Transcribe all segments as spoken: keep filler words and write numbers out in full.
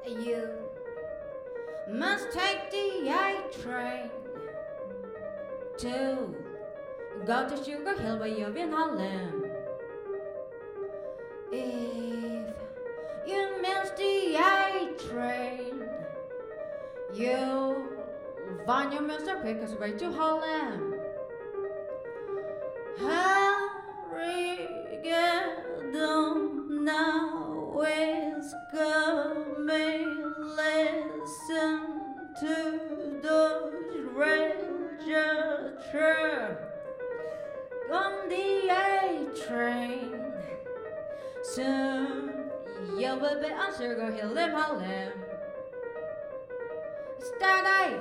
You must take the A train to go to Sugar Hill where you've been Harlem. If you miss the A train, you'll find your Mister Quickest way to Harlem. Hurry, get down now, it's coming. Listen to those register on the A train. Soon you will be on Sugar Hill in Harlem. Stay,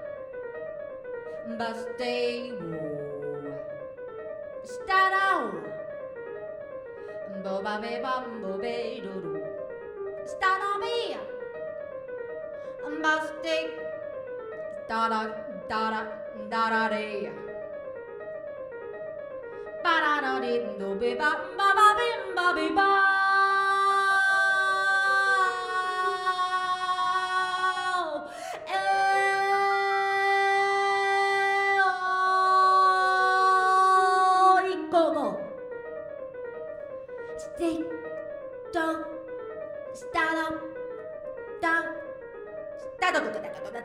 but stay. Start out. Bo ba be bum bo be do do. Start on me. Mustake. Da da da da da da dee. Ba da da dee do be ba ba ba bim ba be ba. Stay, don't, start up, down, start up.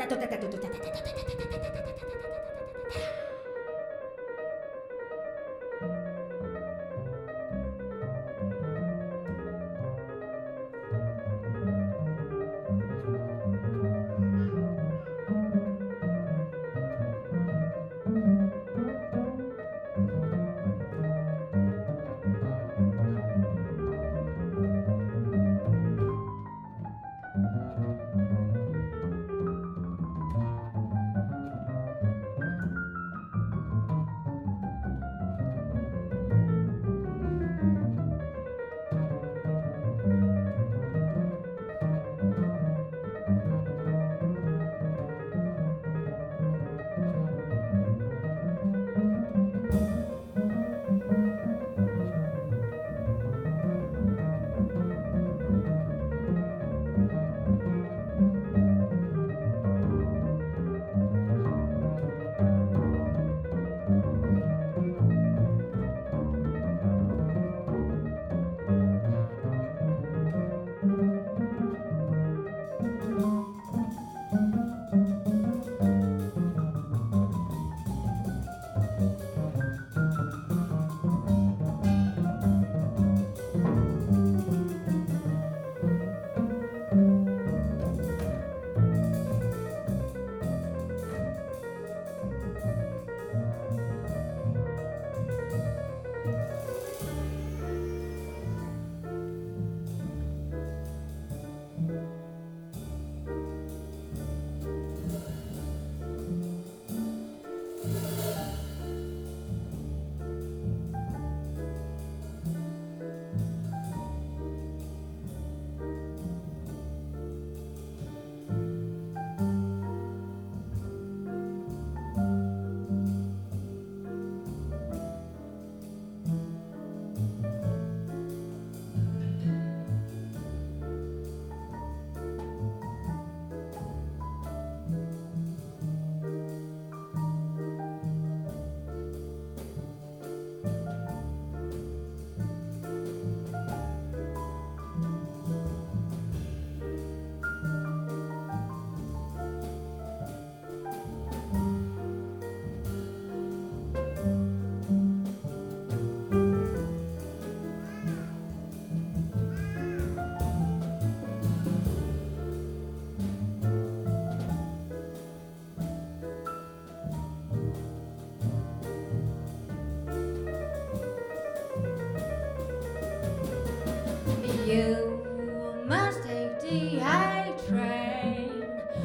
You must take the A train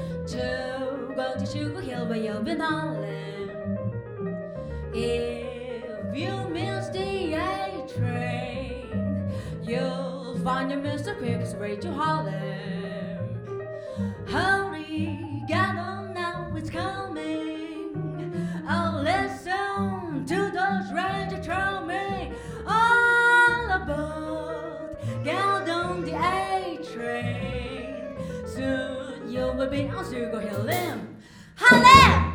to go to Sugar Hill where you've been Harlem. If you miss the A train, you'll find your Mister Quickest way to Harlem. Hurry, get on now, it's coming. Oh, listen to those rangers drumming all aboard. Get on the A train soon. you will be on Sugar Hill Limb. Harlem!